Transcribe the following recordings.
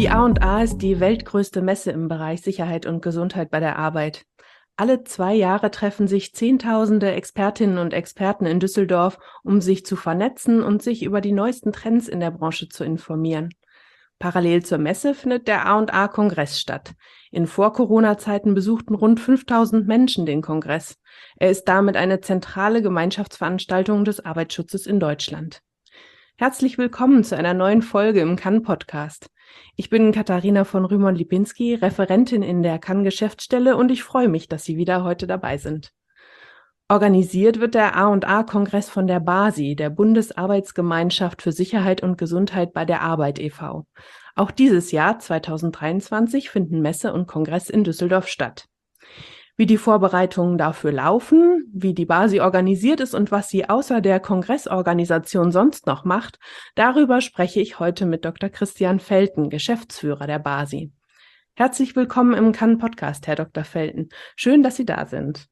Die A&A ist die weltgrößte Messe im Bereich Sicherheit und Gesundheit bei der Arbeit. Alle 2 Jahre treffen sich Zehntausende Expertinnen und Experten in Düsseldorf, um sich zu vernetzen und sich über die neuesten Trends in der Branche zu informieren. Parallel zur Messe findet der A&A-Kongress statt. In Vor-Corona-Zeiten besuchten rund 5000 Menschen den Kongress. Er ist damit eine zentrale Gemeinschaftsveranstaltung des Arbeitsschutzes in Deutschland. Herzlich willkommen zu einer neuen Folge im Kann-Podcast. Ich bin Katharina von Rühmann-Lipinski, Referentin in der Kann-Geschäftsstelle, und ich freue mich, dass Sie wieder heute dabei sind. Organisiert wird der A&A-Kongress von der BASI, der Bundesarbeitsgemeinschaft für Sicherheit und Gesundheit bei der Arbeit e.V. Auch dieses Jahr, 2023, finden Messe und Kongress in Düsseldorf statt. Wie die Vorbereitungen dafür laufen, wie die BASI organisiert ist und was sie außer der Kongressorganisation sonst noch macht, darüber spreche ich heute mit Dr. Christian Felten, Geschäftsführer der BASI. Herzlich willkommen im Kann-Podcast, Herr Dr. Felten. Schön, dass Sie da sind.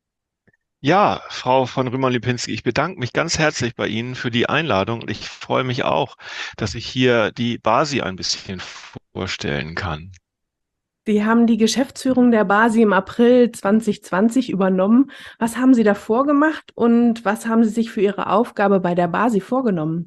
Ja, Frau von Rühmann-Lipinski, ich bedanke mich ganz herzlich bei Ihnen für die Einladung und ich freue mich auch, dass ich hier die BASI ein bisschen vorstellen kann. Sie haben die Geschäftsführung der BASI im April 2020 übernommen. Was haben Sie davor gemacht und was haben Sie sich für Ihre Aufgabe bei der BASI vorgenommen?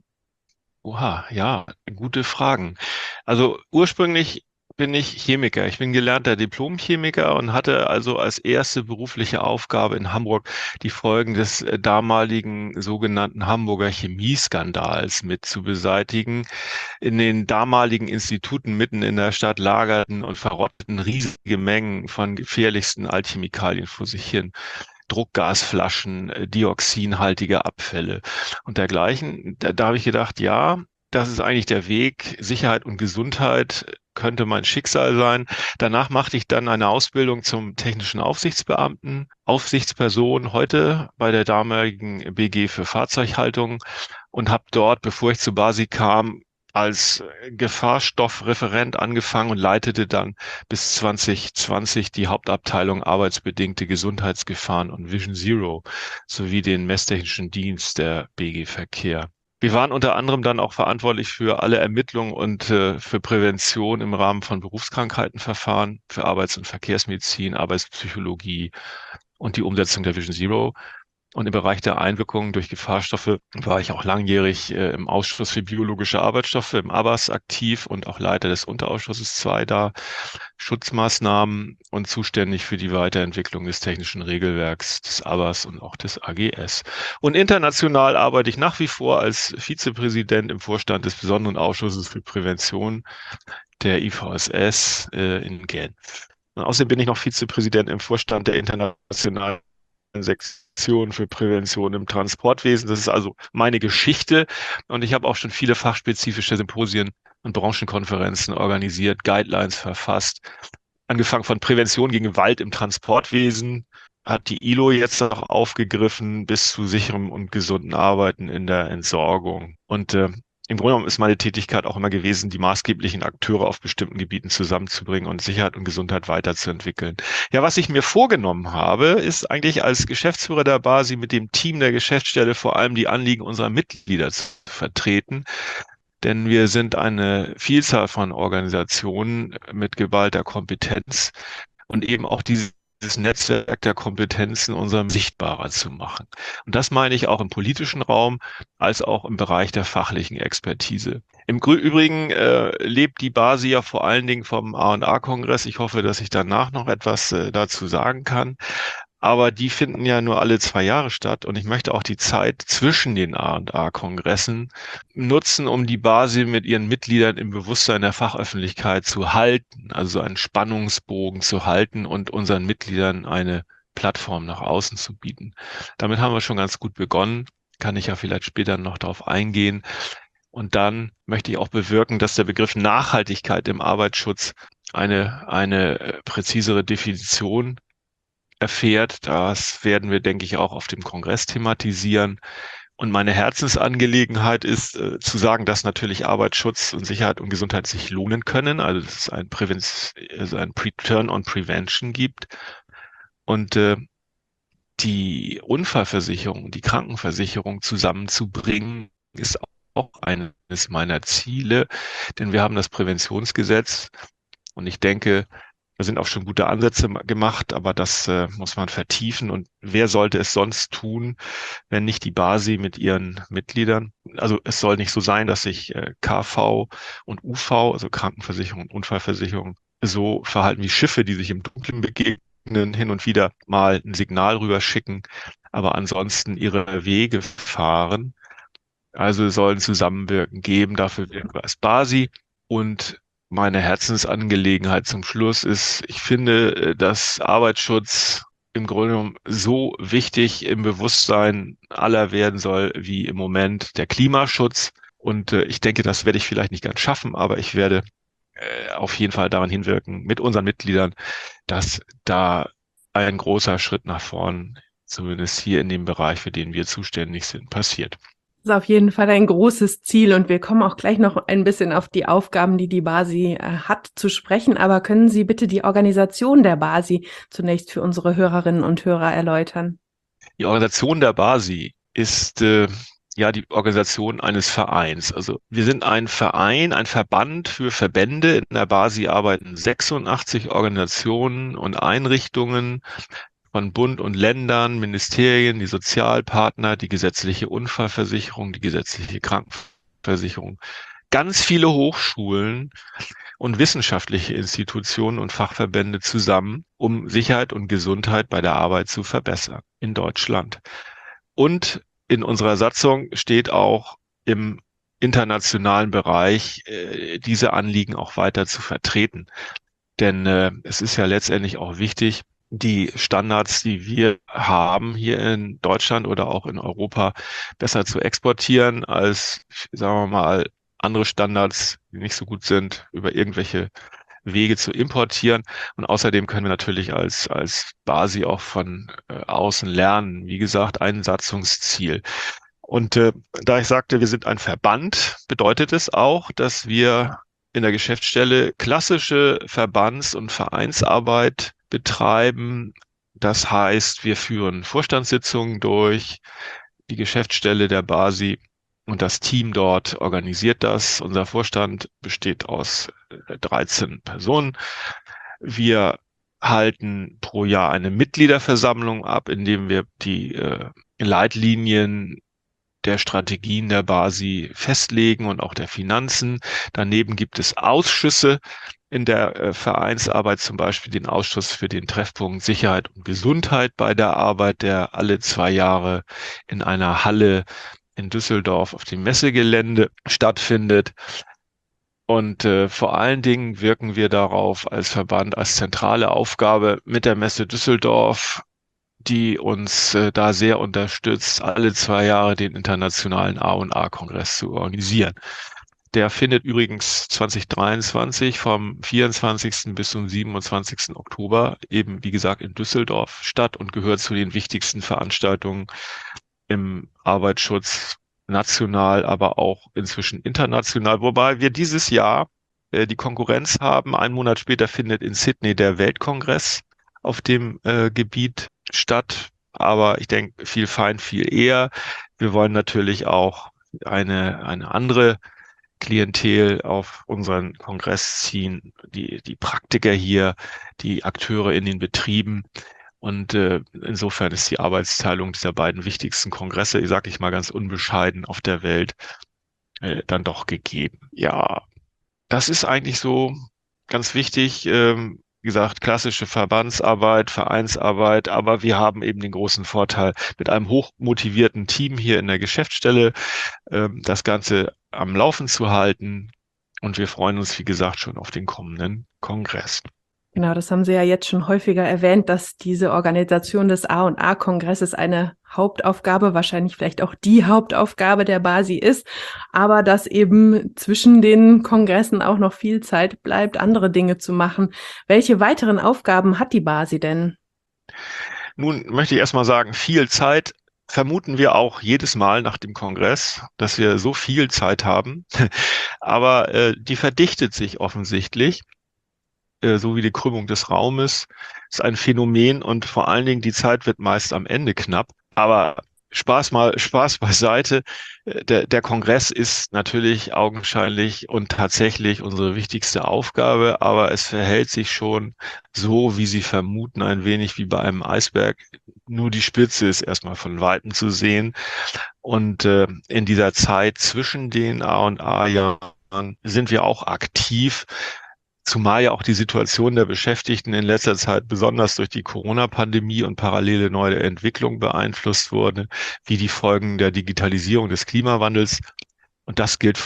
Oha, ja, gute Fragen. Also ursprünglich bin ich Chemiker. Ich bin gelernter Diplomchemiker und hatte also als erste berufliche Aufgabe in Hamburg die Folgen des damaligen sogenannten Hamburger Chemieskandals mit zu beseitigen. In den damaligen Instituten mitten in der Stadt lagerten und verrotteten riesige Mengen von gefährlichsten Altchemikalien vor sich hin. Druckgasflaschen, dioxinhaltige Abfälle und dergleichen. Da habe ich gedacht, ja, das ist eigentlich der Weg. Sicherheit und Gesundheit könnte mein Schicksal sein. Danach machte ich dann eine Ausbildung zum technischen Aufsichtsbeamten, Aufsichtsperson heute bei der damaligen BG für Fahrzeughaltung und habe dort, bevor ich zu BASI kam, als Gefahrstoffreferent angefangen und leitete dann bis 2020 die Hauptabteilung Arbeitsbedingte Gesundheitsgefahren und Vision Zero sowie den messtechnischen Dienst der BG Verkehr. Wir waren unter anderem dann auch verantwortlich für alle Ermittlungen und für Prävention im Rahmen von Berufskrankheitenverfahren, für Arbeits- und Verkehrsmedizin, Arbeitspsychologie und die Umsetzung der Vision Zero. Und im Bereich der Einwirkungen durch Gefahrstoffe war ich auch langjährig im Ausschuss für biologische Arbeitsstoffe, im ABAS, aktiv und auch Leiter des Unterausschusses 2 da, Schutzmaßnahmen und zuständig für die Weiterentwicklung des technischen Regelwerks des ABAS und auch des AGS. Und international arbeite ich nach wie vor als Vizepräsident im Vorstand des besonderen Ausschusses für Prävention der IVSS in Genf. Und außerdem bin ich noch Vizepräsident im Vorstand der internationalen Sektion für Prävention im Transportwesen. Das ist also meine Geschichte. Und ich habe auch schon viele fachspezifische Symposien und Branchenkonferenzen organisiert, Guidelines verfasst. Angefangen von Prävention gegen Gewalt im Transportwesen, hat die ILO jetzt auch aufgegriffen, bis zu sicherem und gesunden Arbeiten in der Entsorgung. Und im Grunde genommen ist meine Tätigkeit auch immer gewesen, die maßgeblichen Akteure auf bestimmten Gebieten zusammenzubringen und Sicherheit und Gesundheit weiterzuentwickeln. Ja, was ich mir vorgenommen habe, ist eigentlich als Geschäftsführer der BASI mit dem Team der Geschäftsstelle vor allem die Anliegen unserer Mitglieder zu vertreten. Denn wir sind eine Vielzahl von Organisationen mit geballter Kompetenz und eben auch dieses Netzwerk der Kompetenzen unserem sichtbarer zu machen. Und das meine ich auch im politischen Raum als auch im Bereich der fachlichen Expertise. Im Übrigen lebt die BASI ja vor allen Dingen vom A&A-Kongress. Ich hoffe, dass ich danach noch etwas dazu sagen kann. Aber die finden ja nur alle 2 Jahre statt und ich möchte auch die Zeit zwischen den A&A-Kongressen nutzen, um die BASI mit ihren Mitgliedern im Bewusstsein der Fachöffentlichkeit zu halten, also einen Spannungsbogen zu halten und unseren Mitgliedern eine Plattform nach außen zu bieten. Damit haben wir schon ganz gut begonnen, kann ich ja vielleicht später noch darauf eingehen. Und dann möchte ich auch bewirken, dass der Begriff Nachhaltigkeit im Arbeitsschutz eine präzisere Definition erfährt. Das werden wir, denke ich, auch auf dem Kongress thematisieren. Und meine Herzensangelegenheit ist, zu sagen, dass natürlich Arbeitsschutz und Sicherheit und Gesundheit sich lohnen können. Also, dass es ein Return on Prevention gibt. Und die Unfallversicherung und die Krankenversicherung zusammenzubringen, ist auch eines meiner Ziele, denn wir haben das Präventionsgesetz und ich denke, da sind auch schon gute Ansätze gemacht, aber das muss man vertiefen. Und wer sollte es sonst tun, wenn nicht die BASI mit ihren Mitgliedern? Also es soll nicht so sein, dass sich KV und UV, also Krankenversicherung und Unfallversicherung, so verhalten wie Schiffe, die sich im Dunkeln begegnen, hin und wieder mal ein Signal rüberschicken, aber ansonsten ihre Wege fahren. Also es soll ein Zusammenwirken geben, dafür wirken wir als BASI. Und meine Herzensangelegenheit zum Schluss ist, ich finde, dass Arbeitsschutz im Grunde genommen so wichtig im Bewusstsein aller werden soll, wie im Moment der Klimaschutz. Und ich denke, das werde ich vielleicht nicht ganz schaffen, aber ich werde auf jeden Fall daran hinwirken mit unseren Mitgliedern, dass da ein großer Schritt nach vorn, zumindest hier in dem Bereich, für den wir zuständig sind, passiert. Das ist auf jeden Fall ein großes Ziel und wir kommen auch gleich noch ein bisschen auf die Aufgaben, die die BASI hat, zu sprechen. Aber können Sie bitte die Organisation der BASI zunächst für unsere Hörerinnen und Hörer erläutern? Die Organisation der BASI ist ja die Organisation eines Vereins. Also wir sind ein Verein, ein Verband für Verbände. In der BASI arbeiten 86 Organisationen und Einrichtungen von Bund und Ländern, Ministerien, die Sozialpartner, die gesetzliche Unfallversicherung, die gesetzliche Krankenversicherung, ganz viele Hochschulen und wissenschaftliche Institutionen und Fachverbände zusammen, um Sicherheit und Gesundheit bei der Arbeit zu verbessern in Deutschland. Und in unserer Satzung steht auch im internationalen Bereich, diese Anliegen auch weiter zu vertreten. Denn es ist ja letztendlich auch wichtig, die Standards, die wir haben hier in Deutschland oder auch in Europa, besser zu exportieren als, sagen wir mal, andere Standards, die nicht so gut sind, über irgendwelche Wege zu importieren. Und außerdem können wir natürlich als BASI auch von außen lernen. Wie gesagt, ein Satzungsziel. Und da ich sagte, wir sind ein Verband, bedeutet es auch, dass wir in der Geschäftsstelle klassische Verbands- und Vereinsarbeit betreiben. Das heißt, wir führen Vorstandssitzungen durch, die Geschäftsstelle der BASI und das Team dort organisiert das. Unser Vorstand besteht aus 13 Personen. Wir halten pro Jahr eine Mitgliederversammlung ab, indem wir die Leitlinien der Strategien der BASI festlegen und auch der Finanzen. Daneben gibt es Ausschüsse in der Vereinsarbeit, zum Beispiel den Ausschuss für den Treffpunkt Sicherheit und Gesundheit bei der Arbeit, der alle 2 Jahre in einer Halle in Düsseldorf auf dem Messegelände stattfindet. Und vor allen Dingen wirken wir darauf als Verband, als zentrale Aufgabe mit der Messe Düsseldorf, die uns da sehr unterstützt, alle 2 Jahre den internationalen A&A-Kongress zu organisieren. Der findet übrigens 2023 vom 24. bis zum 27. Oktober eben, wie gesagt, in Düsseldorf statt und gehört zu den wichtigsten Veranstaltungen im Arbeitsschutz national, aber auch inzwischen international. Wobei wir dieses Jahr die Konkurrenz haben. Einen Monat später findet in Sydney der Weltkongress auf dem Gebiet statt. Aber ich denke, viel fein, viel eher. Wir wollen natürlich auch eine andere Klientel auf unseren Kongress ziehen, die Praktiker hier, die Akteure in den Betrieben. Und insofern ist die Arbeitsteilung dieser beiden wichtigsten Kongresse, ich sage ich mal ganz unbescheiden, auf der Welt dann doch gegeben. Ja, das ist eigentlich so ganz wichtig. Wie gesagt, klassische Verbandsarbeit, Vereinsarbeit, aber wir haben eben den großen Vorteil, mit einem hochmotivierten Team hier in der Geschäftsstelle das Ganze am Laufen zu halten. Und wir freuen uns, wie gesagt, schon auf den kommenden Kongress. Genau, das haben Sie ja jetzt schon häufiger erwähnt, dass diese Organisation des A&A-Kongresses eine Hauptaufgabe, wahrscheinlich vielleicht auch die Hauptaufgabe der BASI ist, aber dass eben zwischen den Kongressen auch noch viel Zeit bleibt, andere Dinge zu machen. Welche weiteren Aufgaben hat die BASI denn? Nun möchte ich erstmal sagen, viel Zeit vermuten wir auch jedes Mal nach dem Kongress, dass wir so viel Zeit haben. Aber die verdichtet sich offensichtlich, so wie die Krümmung des Raumes, ist ein Phänomen und vor allen Dingen die Zeit wird meist am Ende knapp. Aber Spaß beiseite. Der Kongress ist natürlich augenscheinlich und tatsächlich unsere wichtigste Aufgabe, aber es verhält sich schon so, wie Sie vermuten, ein wenig wie bei einem Eisberg. Nur die Spitze ist erstmal von Weitem zu sehen. Und in dieser Zeit zwischen den A&A-Jahren sind wir auch aktiv. Zumal ja auch die Situation der Beschäftigten in letzter Zeit besonders durch die Corona-Pandemie und parallele neue Entwicklung beeinflusst wurde, wie die Folgen der Digitalisierung des Klimawandels. Und das gilt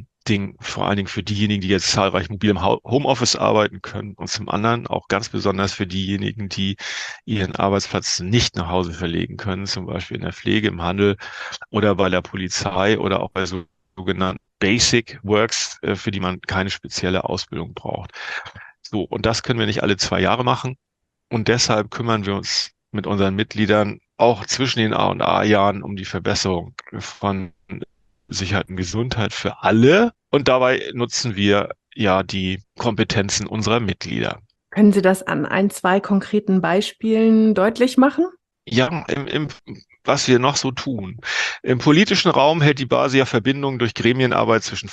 vor allen Dingen für diejenigen, die jetzt zahlreich mobil im Homeoffice arbeiten können und zum anderen auch ganz besonders für diejenigen, die ihren Arbeitsplatz nicht nach Hause verlegen können, zum Beispiel in der Pflege, im Handel oder bei der Polizei oder auch bei sogenannten Basic Works, für die man keine spezielle Ausbildung braucht. So, und das können wir nicht alle 2 Jahre machen. Und deshalb kümmern wir uns mit unseren Mitgliedern auch zwischen den A&A-Jahren um die Verbesserung von Sicherheit und Gesundheit für alle. Und dabei nutzen wir ja die Kompetenzen unserer Mitglieder. Können Sie das an ein, zwei konkreten Beispielen deutlich machen? Ja, was wir noch so tun. Im politischen Raum hält die Basis ja Verbindungen durch Gremienarbeit zwischen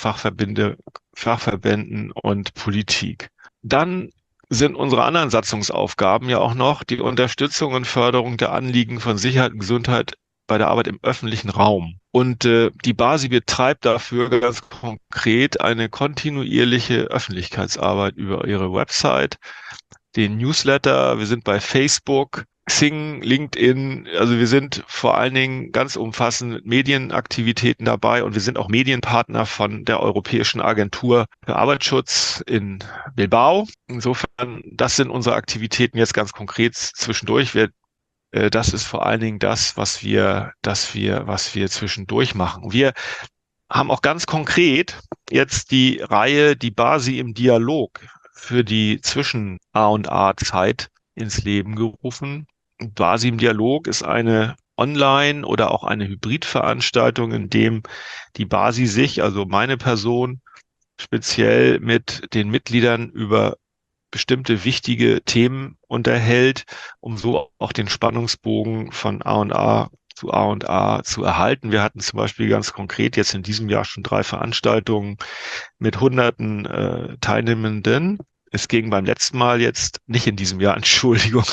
Fachverbänden und Politik. Dann sind unsere anderen Satzungsaufgaben ja auch noch die Unterstützung und Förderung der Anliegen von Sicherheit und Gesundheit bei der Arbeit im öffentlichen Raum. Und die BASI betreibt dafür ganz konkret eine kontinuierliche Öffentlichkeitsarbeit über ihre Website, den Newsletter. Wir sind bei Facebook, Xing, LinkedIn. Also wir sind vor allen Dingen ganz umfassend mit Medienaktivitäten dabei und wir sind auch Medienpartner von der Europäischen Agentur für Arbeitsschutz in Bilbao. Insofern, das sind unsere Aktivitäten jetzt ganz konkret zwischendurch. Das ist vor allen Dingen das, was wir zwischendurch machen. Wir haben auch ganz konkret jetzt die Reihe, die BASI im Dialog für die zwischen A und A Zeit ins Leben gerufen. BASI im Dialog ist eine Online- oder auch eine Hybridveranstaltung, in dem die BASI sich, also meine Person, speziell mit den Mitgliedern über bestimmte wichtige Themen unterhält, um so auch den Spannungsbogen von A und A zu erhalten. Wir hatten zum Beispiel ganz konkret jetzt in diesem Jahr schon 3 Veranstaltungen mit hunderten Teilnehmenden. Es ging beim letzten Mal jetzt, nicht in diesem Jahr, Entschuldigung,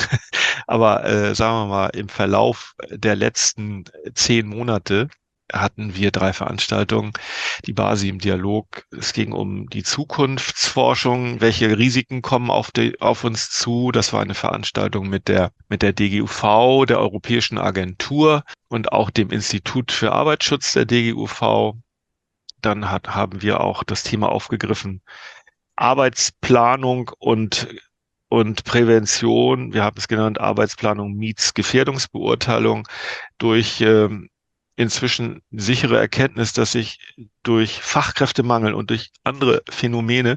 aber sagen wir mal, im Verlauf der letzten 10 Monate hatten wir 3 Veranstaltungen, die BASI im Dialog. Es ging um die Zukunftsforschung, welche Risiken kommen auf uns zu. Das war eine Veranstaltung mit der DGUV, der Europäischen Agentur und auch dem Institut für Arbeitsschutz der DGUV. Dann haben wir auch das Thema aufgegriffen, Arbeitsplanung und Prävention. Wir haben es genannt, Arbeitsplanung meets Gefährdungsbeurteilung durch inzwischen sichere Erkenntnis, dass sich durch Fachkräftemangel und durch andere Phänomene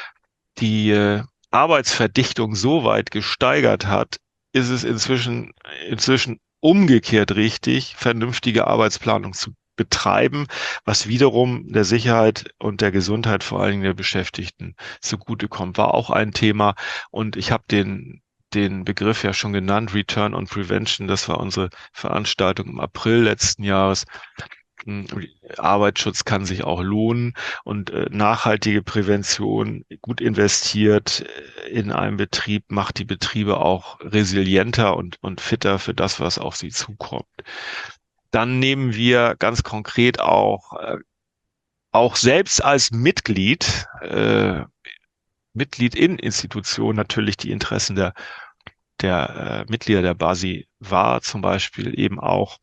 die Arbeitsverdichtung so weit gesteigert hat, ist es inzwischen umgekehrt richtig, vernünftige Arbeitsplanung zu betreiben, was wiederum der Sicherheit und der Gesundheit vor allen Dingen der Beschäftigten zugutekommt, war auch ein Thema. Und ich habe den Begriff ja schon genannt, Return on Prevention. Das war unsere Veranstaltung im April letzten Jahres. Arbeitsschutz kann sich auch lohnen und nachhaltige Prävention, gut investiert in einem Betrieb, macht die Betriebe auch resilienter und fitter für das, was auf sie zukommt. Dann nehmen wir ganz konkret auch selbst als Mitglied in Institutionen natürlich die Interessen der Mitglieder der BASI wahr, zum Beispiel eben auch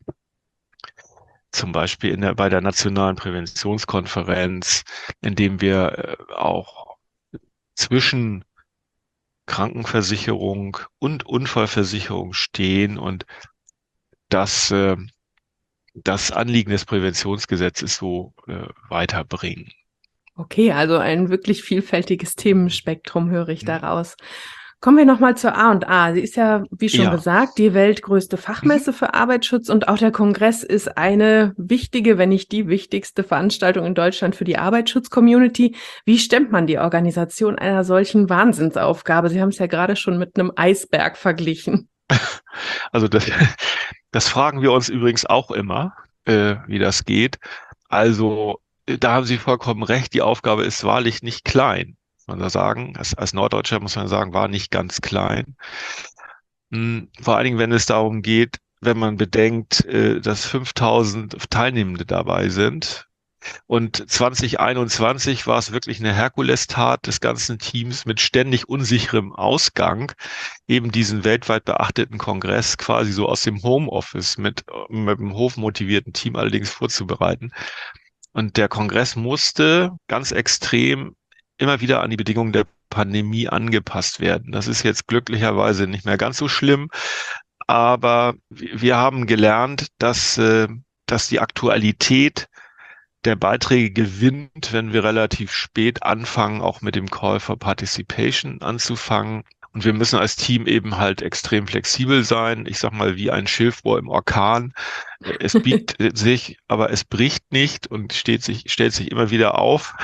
bei der Nationalen Präventionskonferenz, indem wir auch zwischen Krankenversicherung und Unfallversicherung stehen und das Anliegen des Präventionsgesetzes so weiterbringen. Okay, also ein wirklich vielfältiges Themenspektrum höre ich daraus. Kommen wir nochmal zur A&A. Sie ist ja, wie schon gesagt, die weltgrößte Fachmesse für Arbeitsschutz und auch der Kongress ist eine wichtige, wenn nicht die wichtigste Veranstaltung in Deutschland für die Arbeitsschutz-Community. Wie stemmt man die Organisation einer solchen Wahnsinnsaufgabe? Sie haben es ja gerade schon mit einem Eisberg verglichen. Also das, das fragen wir uns übrigens auch immer, wie das geht. Also da haben Sie vollkommen recht, die Aufgabe ist wahrlich nicht klein. Muss man da sagen, als Norddeutscher muss man sagen, war nicht ganz klein. Vor allen Dingen, wenn es darum geht, wenn man bedenkt, dass 5000 Teilnehmende dabei sind. Und 2021 war es wirklich eine Herkulestat des ganzen Teams mit ständig unsicherem Ausgang, eben diesen weltweit beachteten Kongress quasi so aus dem Homeoffice mit einem hochmotivierten Team allerdings vorzubereiten. Und der Kongress musste ganz extrem immer wieder an die Bedingungen der Pandemie angepasst werden. Das ist jetzt glücklicherweise nicht mehr ganz so schlimm, aber wir haben gelernt, dass die Aktualität der Beiträge gewinnt, wenn wir relativ spät anfangen, auch mit dem Call for Participation anzufangen. Und wir müssen als Team eben halt extrem flexibel sein. Ich sag mal, wie ein Schilfrohr im Orkan. Es biegt sich, aber es bricht nicht und stellt sich immer wieder auf,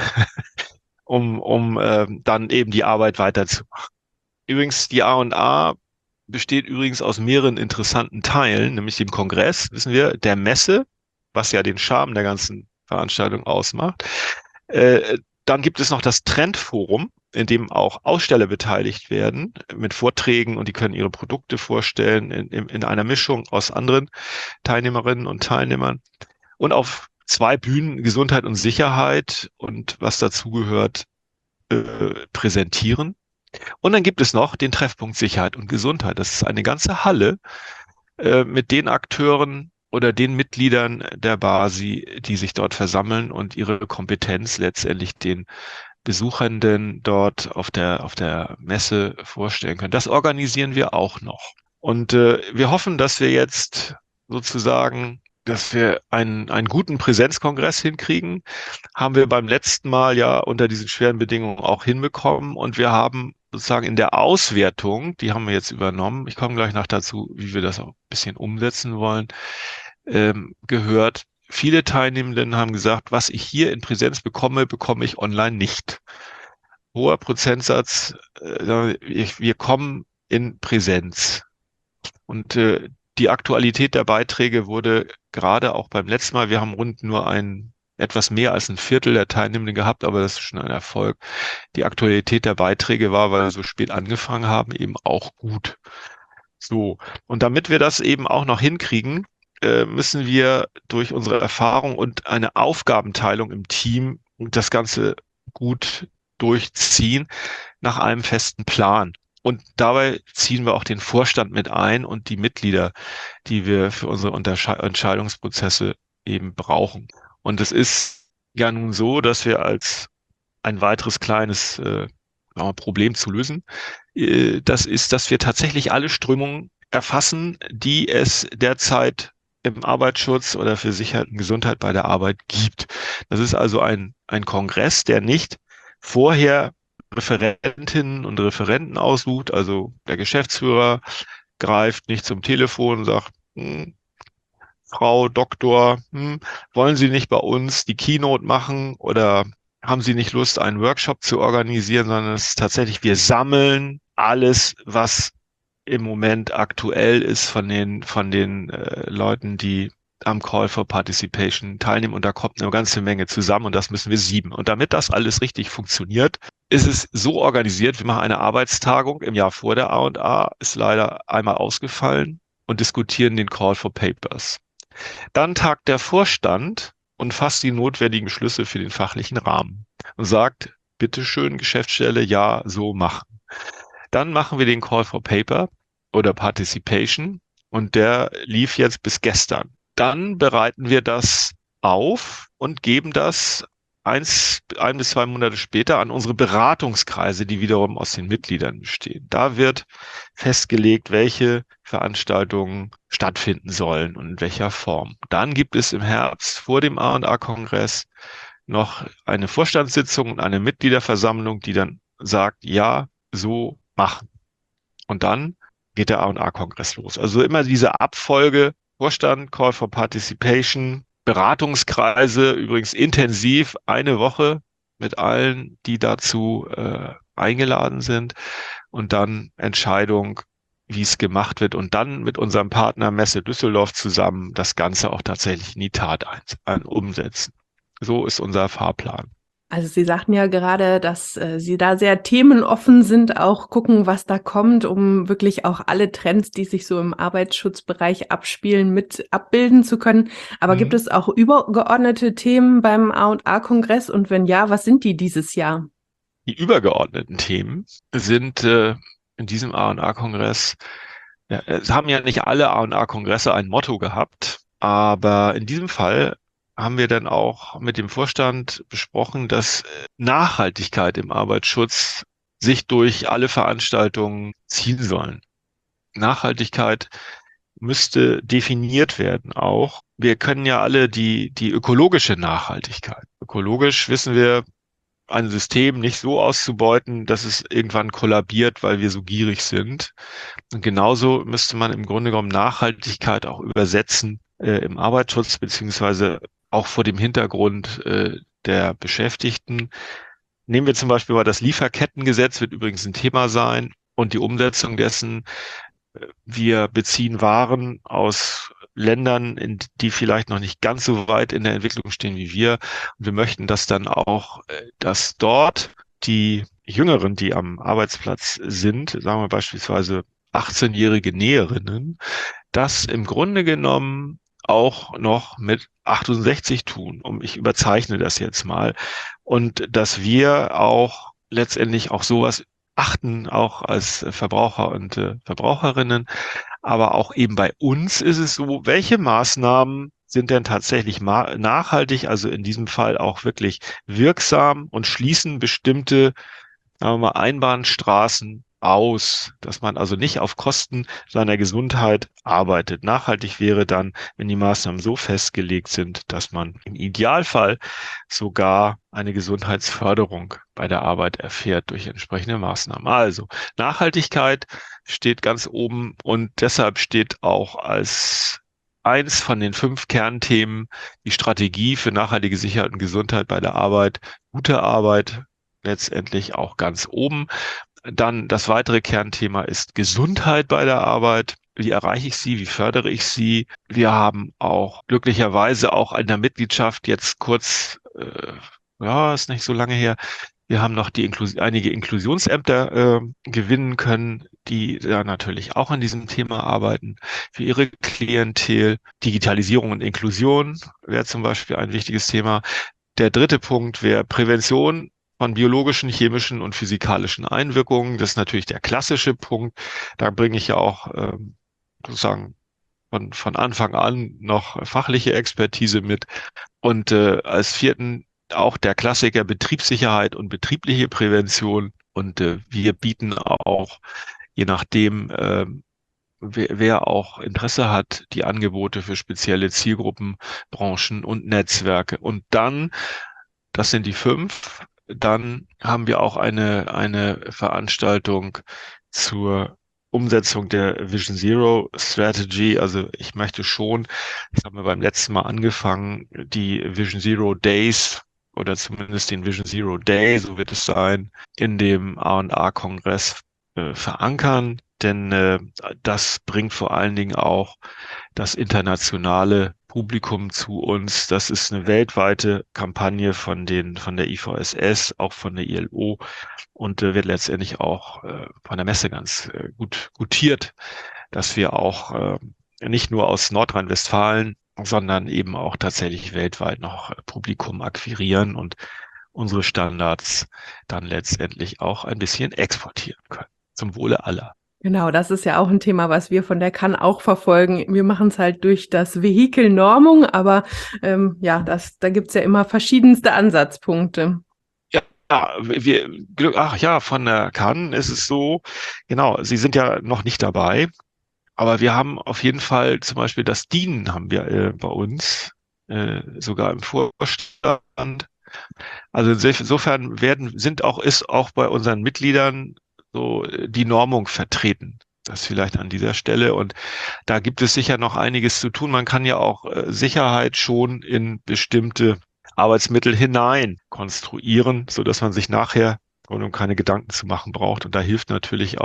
um dann eben die Arbeit weiterzumachen. Übrigens, die A&A besteht übrigens aus mehreren interessanten Teilen, nämlich dem Kongress, wissen wir, der Messe, was ja den Charme der ganzen Veranstaltung ausmacht. Dann gibt es noch das Trendforum, in dem auch Aussteller beteiligt werden mit Vorträgen und die können ihre Produkte vorstellen in einer Mischung aus anderen Teilnehmerinnen und Teilnehmern. Und auf zwei Bühnen Gesundheit und Sicherheit und was dazugehört, präsentieren. Und dann gibt es noch den Treffpunkt Sicherheit und Gesundheit. Das ist eine ganze Halle mit den Akteuren oder den Mitgliedern der BASI, die sich dort versammeln und ihre Kompetenz letztendlich den Besuchenden dort auf der Messe vorstellen können. Das organisieren wir auch noch. Und wir hoffen, dass wir jetzt sozusagen, dass wir einen guten Präsenzkongress hinkriegen. Haben wir beim letzten Mal ja unter diesen schweren Bedingungen auch hinbekommen. Und wir haben sozusagen in der Auswertung, die haben wir jetzt übernommen, ich komme gleich noch dazu, wie wir das auch ein bisschen umsetzen wollen, gehört, viele Teilnehmenden haben gesagt, was ich hier in Präsenz bekomme, bekomme ich online nicht. Hoher Prozentsatz, wir kommen in Präsenz. Und die Aktualität der Beiträge wurde gerade auch beim letzten Mal, wir haben rund nur etwas mehr als ein Viertel der Teilnehmenden gehabt, aber das ist schon ein Erfolg. Die Aktualität der Beiträge war, weil wir so spät angefangen haben, eben auch gut. So. Und damit wir das eben auch noch hinkriegen, müssen wir durch unsere Erfahrung und eine Aufgabenteilung im Team das Ganze gut durchziehen nach einem festen Plan. Und dabei ziehen wir auch den Vorstand mit ein und die Mitglieder, die wir für unsere Entscheidungsprozesse eben brauchen. Und es ist ja nun so, dass wir als ein weiteres kleines Problem zu lösen, das ist, dass wir tatsächlich alle Strömungen erfassen, die es derzeit im Arbeitsschutz oder für Sicherheit und Gesundheit bei der Arbeit gibt. Das ist also ein Kongress, der nicht vorher Referentinnen und Referenten aussucht. Also der Geschäftsführer greift nicht zum Telefon und sagt, Frau Doktor, wollen Sie nicht bei uns die Keynote machen oder haben Sie nicht Lust, einen Workshop zu organisieren, sondern es ist tatsächlich, wir sammeln alles, was im Moment aktuell ist von den Leuten, die am Call for Participation teilnehmen und da kommt eine ganze Menge zusammen und das müssen wir sieben. Und damit das alles richtig funktioniert, ist es so organisiert, wir machen eine Arbeitstagung im Jahr vor der A&A, ist leider einmal ausgefallen und diskutieren den Call for Papers. Dann tagt der Vorstand und fasst die notwendigen Beschlüsse für den fachlichen Rahmen und sagt, bitteschön, Geschäftsstelle, ja, so machen. Dann machen wir den Call for Paper oder Participation und der lief jetzt bis gestern. Dann bereiten wir das auf und geben das ein bis zwei Monate später an unsere Beratungskreise, die wiederum aus den Mitgliedern bestehen. Da wird festgelegt, welche Veranstaltungen stattfinden sollen und in welcher Form. Dann gibt es im Herbst vor dem A&A-Kongress noch eine Vorstandssitzung und eine Mitgliederversammlung, die dann sagt, ja, so machen. Und dann geht der A&A-Kongress los. Also immer diese Abfolge, Vorstand, Call for Participation, Beratungskreise, übrigens intensiv eine Woche mit allen, die dazu eingeladen sind und dann Entscheidung wie es gemacht wird und dann mit unserem Partner Messe Düsseldorf zusammen das Ganze auch tatsächlich in die Tat umsetzen. So ist unser Fahrplan. Also Sie sagten ja gerade, dass Sie da sehr themenoffen sind, auch gucken, was da kommt, um wirklich auch alle Trends, die sich so im Arbeitsschutzbereich abspielen, mit abbilden zu können. Aber gibt Mhm. es auch übergeordnete Themen beim A&A-Kongress? Und wenn ja, was sind die dieses Jahr? Die übergeordneten Themen sind in diesem A&A-Kongress, ja, es haben ja nicht alle A&A-Kongresse ein Motto gehabt, aber in diesem Fall haben wir dann auch mit dem Vorstand besprochen, dass Nachhaltigkeit im Arbeitsschutz sich durch alle Veranstaltungen ziehen sollen. Nachhaltigkeit müsste definiert werden auch. Wir können ja alle die ökologische Nachhaltigkeit. Ökologisch wissen wir, ein System nicht so auszubeuten, dass es irgendwann kollabiert, weil wir so gierig sind. Und genauso müsste man im Grunde genommen Nachhaltigkeit auch übersetzen im Arbeitsschutz, beziehungsweise auch vor dem Hintergrund der Beschäftigten. Nehmen wir zum Beispiel mal das Lieferkettengesetz, wird übrigens ein Thema sein, und die Umsetzung dessen. Wir beziehen Waren aus Ländern, die vielleicht noch nicht ganz so weit in der Entwicklung stehen wie wir. Und wir möchten, dass dann auch, dass dort die Jüngeren, die am Arbeitsplatz sind, sagen wir beispielsweise 18-jährige Näherinnen, das im Grunde genommen auch noch mit 68 tun. Ich überzeichne das jetzt mal. Und dass wir auch letztendlich auch sowas achten, auch als Verbraucher und Verbraucherinnen. Aber auch eben bei uns ist es so, welche Maßnahmen sind denn tatsächlich nachhaltig, also in diesem Fall auch wirklich wirksam und schließen bestimmte, sagen wir mal, Einbahnstraßen aus, dass man also nicht auf Kosten seiner Gesundheit arbeitet. Nachhaltig wäre dann, wenn die Maßnahmen so festgelegt sind, dass man im Idealfall sogar eine Gesundheitsförderung bei der Arbeit erfährt durch entsprechende Maßnahmen. Also Nachhaltigkeit steht ganz oben und deshalb steht auch als eins von den 5 Kernthemen die Strategie für nachhaltige Sicherheit und Gesundheit bei der Arbeit, gute Arbeit letztendlich auch ganz oben. Dann das weitere Kernthema ist Gesundheit bei der Arbeit. Wie erreiche ich sie? Wie fördere ich sie? Wir haben auch glücklicherweise auch in der Mitgliedschaft jetzt kurz, ja, ist nicht so lange her, wir haben noch einige Inklusionsämter gewinnen können, die da natürlich auch an diesem Thema arbeiten für ihre Klientel. Digitalisierung und Inklusion wäre zum Beispiel ein wichtiges Thema. Der dritte Punkt wäre Prävention von biologischen, chemischen und physikalischen Einwirkungen. Das ist natürlich der klassische Punkt. Da bringe ich ja auch sozusagen von Anfang an noch fachliche Expertise mit. Und als vierten auch der Klassiker Betriebssicherheit und betriebliche Prävention. Und wir bieten auch, je nachdem, wer auch Interesse hat, die Angebote für spezielle Zielgruppen, Branchen und Netzwerke. Und dann, das sind die 5, dann haben wir auch eine Veranstaltung zur Umsetzung der Vision Zero Strategy. Also ich möchte schon, das haben wir beim letzten Mal angefangen, die Vision Zero Days oder zumindest den Vision Zero Day, so wird es sein, in dem A&A-Kongress verankern. Denn das bringt vor allen Dingen auch das internationale Publikum zu uns. Das ist eine weltweite Kampagne von der IVSS, auch von der ILO und wird letztendlich auch von der Messe ganz gut gutiert, dass wir auch nicht nur aus Nordrhein-Westfalen, sondern eben auch tatsächlich weltweit noch Publikum akquirieren und unsere Standards dann letztendlich auch ein bisschen exportieren können. Zum Wohle aller. Genau, das ist ja auch ein Thema, was wir von der Kann auch verfolgen. Wir machen es halt durch das Vehikel Normung, aber ja, da gibt's ja immer verschiedenste Ansatzpunkte. Ja, ach ja, von der Cannes ist es so, genau, Sie sind ja noch nicht dabei, aber wir haben auf jeden Fall zum Beispiel das DIN haben wir bei uns, sogar im Vorstand. Also insofern ist auch bei unseren Mitgliedern so die Normung vertreten. Das vielleicht an dieser Stelle. Und da gibt es sicher noch einiges zu tun. Man kann ja auch Sicherheit schon in bestimmte Arbeitsmittel hinein konstruieren, so dass man sich nachher keine Gedanken zu machen braucht. Und da hilft natürlich auch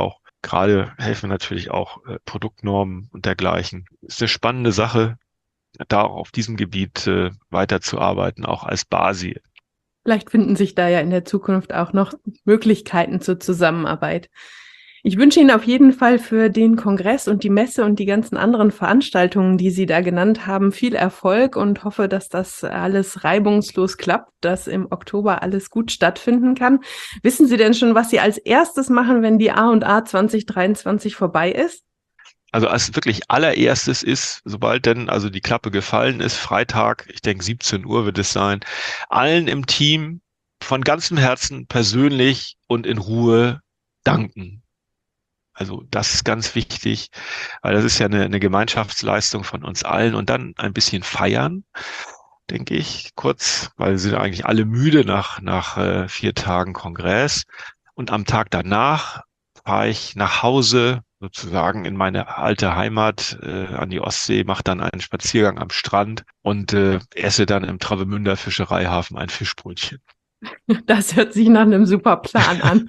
gerade helfen natürlich auch Produktnormen und dergleichen. Ist eine spannende Sache, da auch auf diesem Gebiet weiterzuarbeiten, auch als BASI. Vielleicht finden sich da ja in der Zukunft auch noch Möglichkeiten zur Zusammenarbeit. Ich wünsche Ihnen auf jeden Fall für den Kongress und die Messe und die ganzen anderen Veranstaltungen, die Sie da genannt haben, viel Erfolg und hoffe, dass das alles reibungslos klappt, dass im Oktober alles gut stattfinden kann. Wissen Sie denn schon, was Sie als erstes machen, wenn die A&A 2023 vorbei ist? Also als wirklich allererstes ist, sobald denn also die Klappe gefallen ist, Freitag, ich denke 17 Uhr wird es sein, allen im Team von ganzem Herzen persönlich und in Ruhe danken. Also das ist ganz wichtig, weil das ist ja eine Gemeinschaftsleistung von uns allen und dann ein bisschen feiern, denke ich, kurz, weil sie sind eigentlich alle müde nach 4 Tagen Kongress. Und am Tag danach fahre ich nach Hause, sozusagen in meine alte Heimat an die Ostsee, mache dann einen Spaziergang am Strand und esse dann im Travemünder Fischereihafen ein Fischbrötchen. Das hört sich nach einem super Plan an.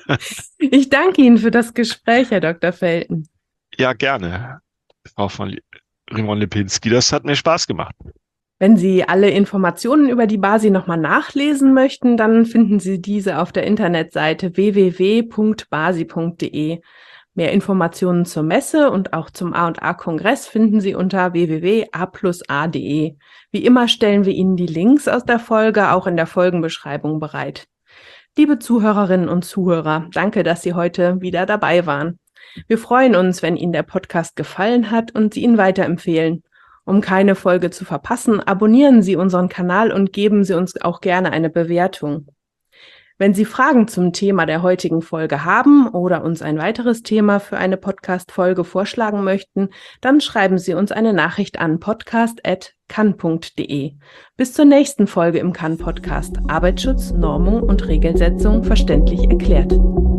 Ich danke Ihnen für das Gespräch, Herr Dr. Felten. Ja, gerne, Frau von Rimon-Lipinski. Das hat mir Spaß gemacht. Wenn Sie alle Informationen über die BASI nochmal nachlesen möchten, dann finden Sie diese auf der Internetseite www.basi.de. Mehr Informationen zur Messe und auch zum A&A-Kongress finden Sie unter www.a+a.de. Wie immer stellen wir Ihnen die Links aus der Folge auch in der Folgenbeschreibung bereit. Liebe Zuhörerinnen und Zuhörer, danke, dass Sie heute wieder dabei waren. Wir freuen uns, wenn Ihnen der Podcast gefallen hat und Sie ihn weiterempfehlen. Um keine Folge zu verpassen, abonnieren Sie unseren Kanal und geben Sie uns auch gerne eine Bewertung. Wenn Sie Fragen zum Thema der heutigen Folge haben oder uns ein weiteres Thema für eine Podcast-Folge vorschlagen möchten, dann schreiben Sie uns eine Nachricht an podcast@kann.de. Bis zur nächsten Folge im Kann-Podcast. Arbeitsschutz, Normung und Regelsetzung verständlich erklärt.